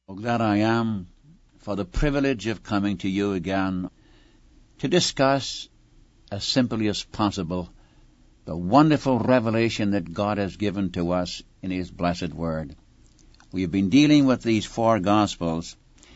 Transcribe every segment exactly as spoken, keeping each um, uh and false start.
How glad I am for the privilege of coming to you again to discuss, as simply as possible, the wonderful revelation that God has given to us in His blessed Word. We have been dealing with these four Gospels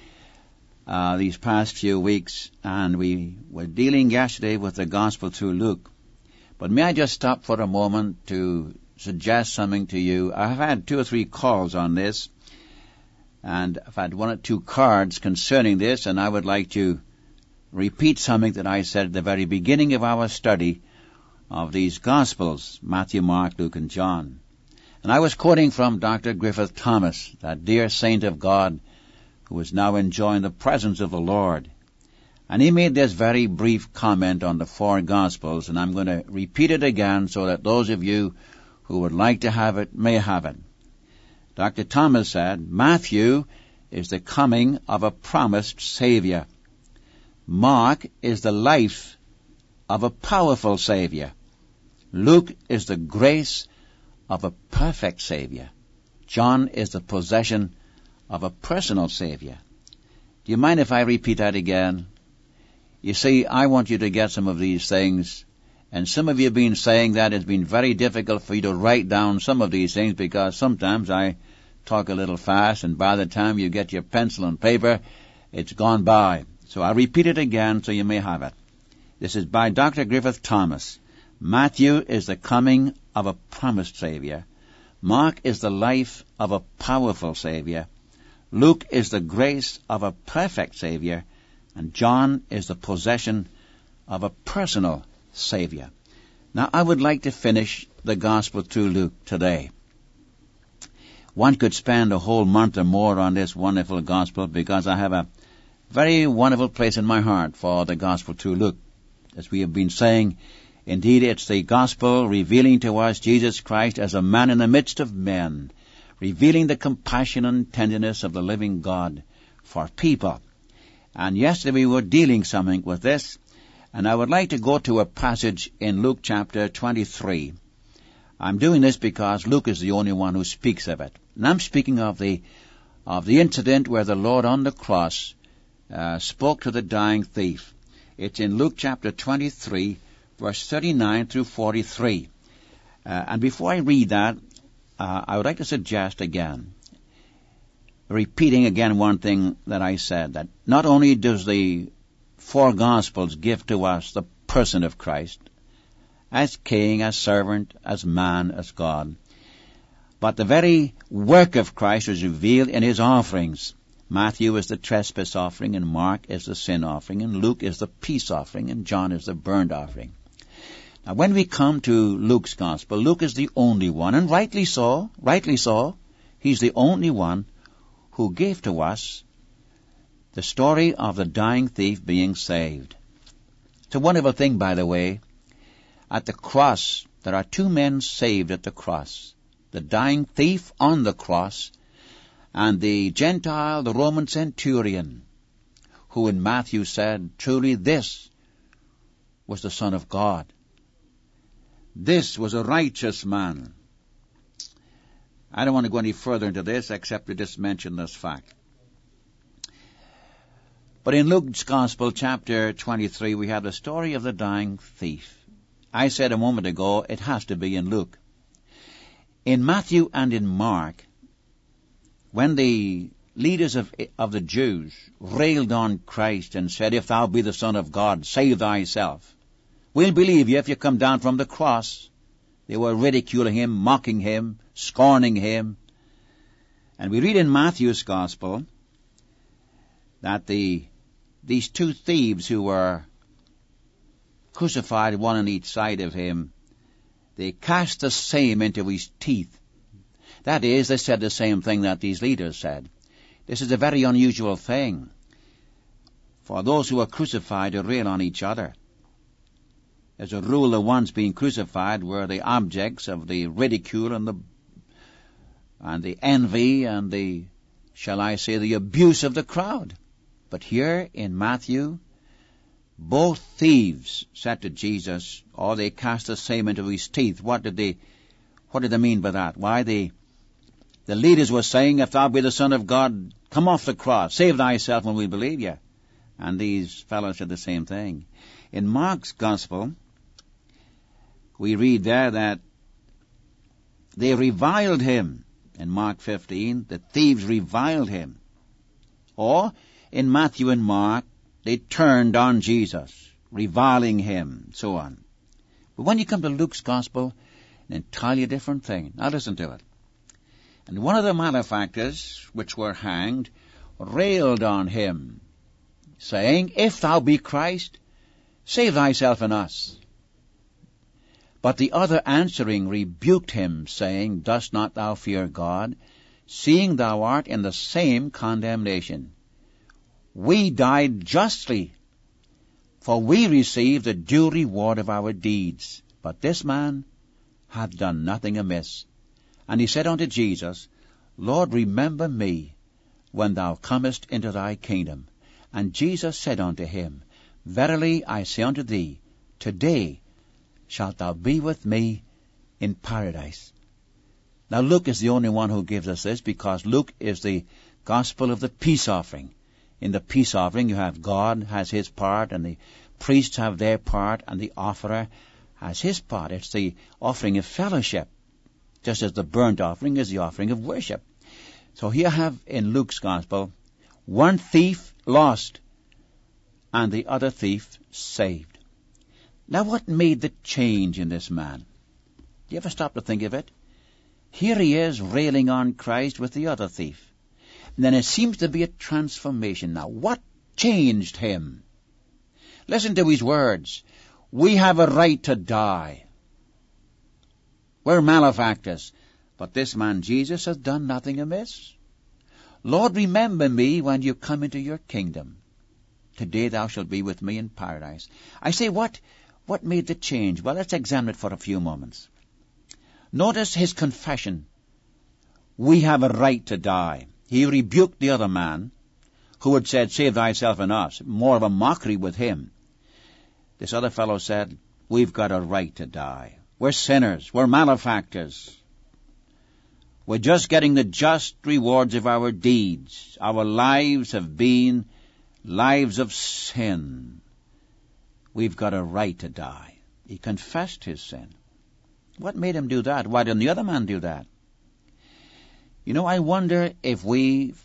uh, these past few weeks, and we were dealing yesterday with the Gospel through Luke. But may I just stop for a moment to suggest something to you? I have had two or three calls on this, and I've had one or two cards concerning this, and I would like to repeat something that I said at the very beginning of our study of these Gospels, Matthew, Mark, Luke, and John. And I was quoting from Doctor Griffith Thomas, that dear saint of God who is now enjoying the presence of the Lord. And he made this very brief comment on the four Gospels, and I'm going to repeat it again so that those of you who would like to have it may have it. Doctor Thomas said, Matthew is the coming of a promised Savior. Mark is the life of a powerful Savior. Luke is the grace of a perfect Savior. John is the possession of a personal Savior. Do you mind if I repeat that again? You see, I want you to get some of these things, and some of you have been saying that it's been very difficult for you to write down some of these things because sometimes I talk a little fast, and by the time you get your pencil and paper, it's gone by. So I repeat it again so you may have it. This is by Doctor Griffith Thomas. Matthew is the coming of a promised Savior. Mark is the life of a powerful Savior. Luke is the grace of a perfect Savior. And John is the possession of a personal Savior. Now, I would like to finish the Gospel through Luke today. One could spend a whole month or more on this wonderful Gospel because I have a very wonderful place in my heart for the Gospel through Luke. As we have been saying, indeed it's the Gospel revealing to us Jesus Christ as a man in the midst of men, revealing the compassion and tenderness of the living God for people. And yesterday we were dealing something with this, and I would like to go to a passage in Luke chapter twenty-three. I'm doing this because Luke is the only one who speaks of it. And I'm speaking of the of the incident where the Lord on the cross uh, spoke to the dying thief. It's in Luke chapter twenty-three, verse thirty-nine through forty-three. Uh, and before I read that, uh, I would like to suggest again, repeating again one thing that I said, that not only does the four Gospels give to us the person of Christ, as king, as servant, as man, as God, but the very work of Christ is revealed in His offerings. Matthew is the trespass offering, and Mark is the sin offering, and Luke is the peace offering, and John is the burnt offering. Now, when we come to Luke's Gospel, Luke is the only one, and rightly so, rightly so, he's the only one who gave to us the story of the dying thief being saved. It's a wonderful thing, by the way. At the cross, there are two men saved at the cross. The dying thief on the cross, and the Gentile, the Roman centurion, who in Matthew said, truly this was the Son of God. This was a righteous man. I don't want to go any further into this except to just mention this fact. But in Luke's Gospel, chapter twenty-three, we have the story of the dying thief. I said a moment ago, it has to be in Luke. In Matthew and in Mark, when the leaders of, of the Jews railed on Christ and said, if thou be the Son of God, save thyself. We'll believe you if you come down from the cross. They were ridiculing him, mocking him, scorning him. And we read in Matthew's Gospel that the these two thieves who were crucified, one on each side of him, they cast the same into his teeth. That is, they said the same thing that these leaders said. This is a very unusual thing for those who are crucified to rail on each other. As a rule, the ones being crucified were the objects of the ridicule and the and the envy and the, shall I say, the abuse of the crowd. But here in Matthew, both thieves said to Jesus, or they cast the same into his teeth. What did they, what did they mean by that? Why, they, The leaders were saying, if thou be the Son of God, come off the cross, save thyself and we believe you. And these fellows said the same thing. In Mark's Gospel, we read there that they reviled him. In Mark fifteen, the thieves reviled him. Or, in Matthew and Mark, they turned on Jesus, reviling him, so on. But when you come to Luke's Gospel, an entirely different thing. Now listen to it. And one of the malefactors, which were hanged, railed on him, saying, If thou be Christ, save thyself and us. But the other answering rebuked him, saying, Dost not thou fear God, seeing thou art in the same condemnation? We died justly, for we received the due reward of our deeds. But this man hath done nothing amiss. And he said unto Jesus, Lord, remember me when thou comest into thy kingdom. And Jesus said unto him, Verily I say unto thee, today shalt thou be with me in paradise. Now Luke is the only one who gives us this, because Luke is the gospel of the peace offering. In the peace offering you have God has his part, and the priests have their part, and the offerer has his part. It's the offering of fellowship, just as the burnt offering is the offering of worship. So here I have in Luke's gospel, one thief lost, and the other thief saved. Now what made the change in this man? Do you ever stop to think of it? Here he is railing on Christ with the other thief. And then it seems to be a transformation. Now what changed him? Listen to his words. We have a right to die. We're malefactors. But this man Jesus has done nothing amiss. Lord, remember me when you come into your kingdom. Today thou shalt be with me in paradise. I say, what, what made the change? Well, let's examine it for a few moments. Notice his confession. We have a right to die. He rebuked the other man who had said, save thyself and us. More of a mockery with him. This other fellow said, we've got a right to die. We're sinners. We're malefactors. We're just getting the just rewards of our deeds. Our lives have been lives of sin. We've got a right to die. He confessed his sin. What made him do that? Why didn't the other man do that? You know, I wonder if we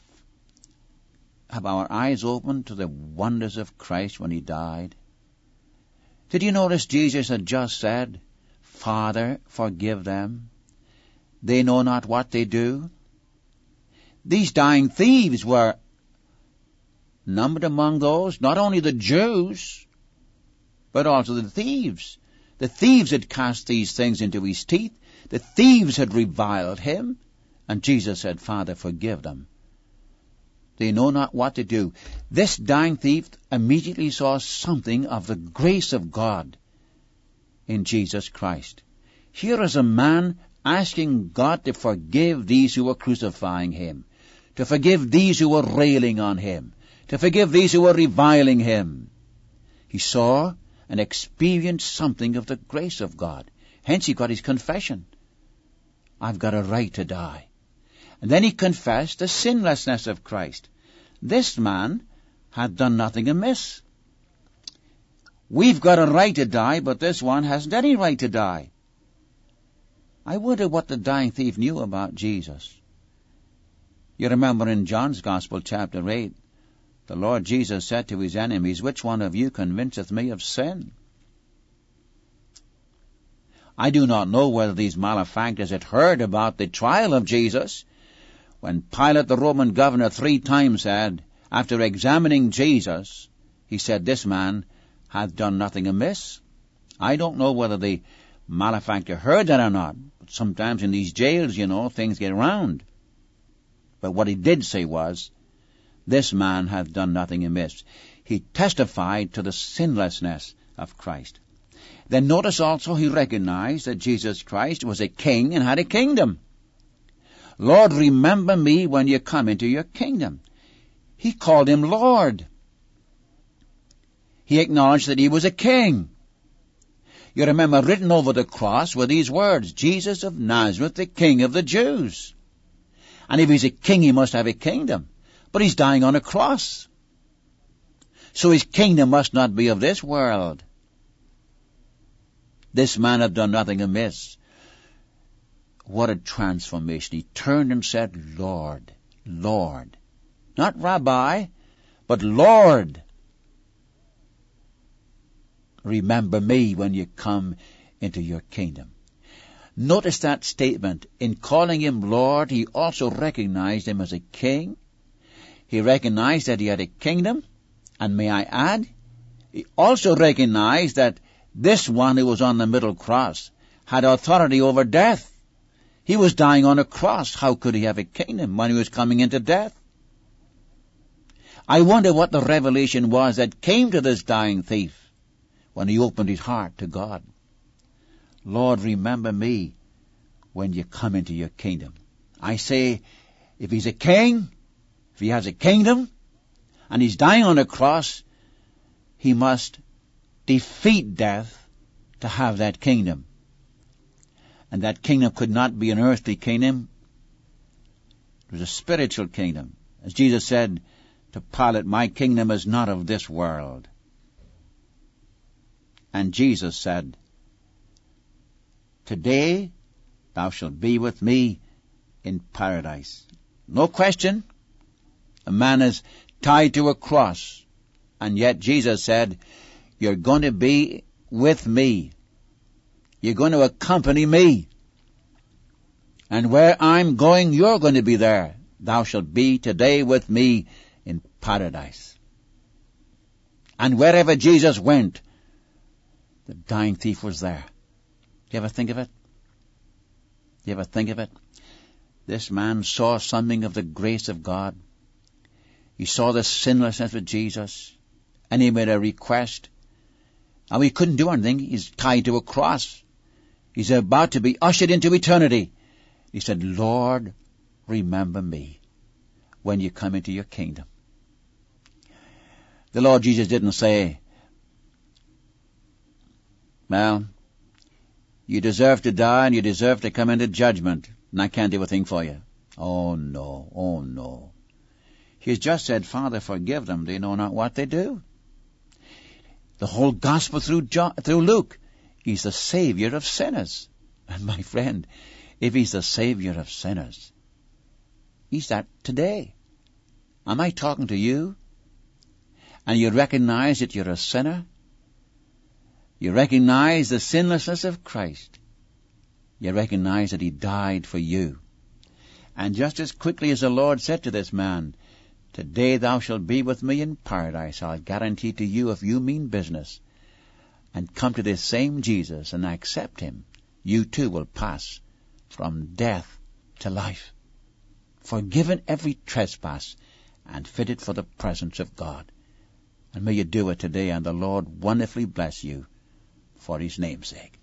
have our eyes open to the wonders of Christ when he died. Did you notice Jesus had just said, Father, forgive them. They know not what they do. These dying thieves were numbered among those, not only the Jews, but also the thieves. The thieves had cast these things into his teeth. The thieves had reviled him. And Jesus said, Father, forgive them. They know not what to do. This dying thief immediately saw something of the grace of God in Jesus Christ. Here is a man asking God to forgive these who were crucifying him, to forgive these who were railing on him, to forgive these who were reviling him. He saw and experienced something of the grace of God. Hence he got his confession. I've got a right to die. And then he confessed the sinlessness of Christ. This man had done nothing amiss. We've got a right to die, but this one hasn't any right to die. I wonder what the dying thief knew about Jesus. You remember in John's Gospel, chapter eight, the Lord Jesus said to his enemies, which one of you convinceth me of sin? I do not know whether these malefactors had heard about the trial of Jesus, when Pilate, the Roman governor, three times said, after examining Jesus, he said, this man hath done nothing amiss. I don't know whether the malefactor heard that or not. But sometimes in these jails, you know, things get around. But what he did say was, this man hath done nothing amiss. He testified to the sinlessness of Christ. Then notice also he recognized that Jesus Christ was a king and had a kingdom. Lord, remember me when you come into your kingdom. He called him Lord. He acknowledged that he was a king. You remember written over the cross were these words, Jesus of Nazareth, the King of the Jews. And if he's a king, he must have a kingdom. But he's dying on a cross. So his kingdom must not be of this world. This man had done nothing amiss. What a transformation. He turned and said, Lord, Lord. Not Rabbi, but Lord. Remember me when you come into your kingdom. Notice that statement. In calling him Lord, he also recognized him as a king. He recognized that he had a kingdom. And may I add, he also recognized that this one who was on the middle cross had authority over death. He was dying on a cross. How could he have a kingdom when he was coming into death? I wonder what the revelation was that came to this dying thief when he opened his heart to God. Lord, remember me when you come into your kingdom. I say, if he's a king, if he has a kingdom, and he's dying on a cross, he must defeat death to have that kingdom. And that kingdom could not be an earthly kingdom. It was a spiritual kingdom. As Jesus said to Pilate, my kingdom is not of this world. And Jesus said, today thou shalt be with me in paradise. No question. A man is tied to a cross. And yet Jesus said, you're going to be with me. You're going to accompany me. And where I'm going, you're going to be there. Thou shalt be today with me in paradise. And wherever Jesus went, the dying thief was there. Do you ever think of it? Do you ever think of it? This man saw something of the grace of God. He saw the sinlessness of Jesus. And he made a request. Now he couldn't do anything. He's tied to a cross. He's about to be ushered into eternity. He said, Lord, remember me when you come into your kingdom. The Lord Jesus didn't say, well, you deserve to die and you deserve to come into judgment, and I can't do a thing for you. Oh no, oh no. He's just said, Father, forgive them. They know not what they do. The whole gospel through John, through Luke, he's the Savior of sinners. And my friend, if he's the Savior of sinners, he's that today. Am I talking to you? And you recognize that you're a sinner? You recognize the sinlessness of Christ. You recognize that he died for you. And just as quickly as the Lord said to this man, today thou shalt be with me in paradise, I'll guarantee to you, if you mean business and come to this same Jesus and accept him, you too will pass from death to life, forgiven every trespass and fitted for the presence of God. And may you do it today, and the Lord wonderfully bless you for his name's sake.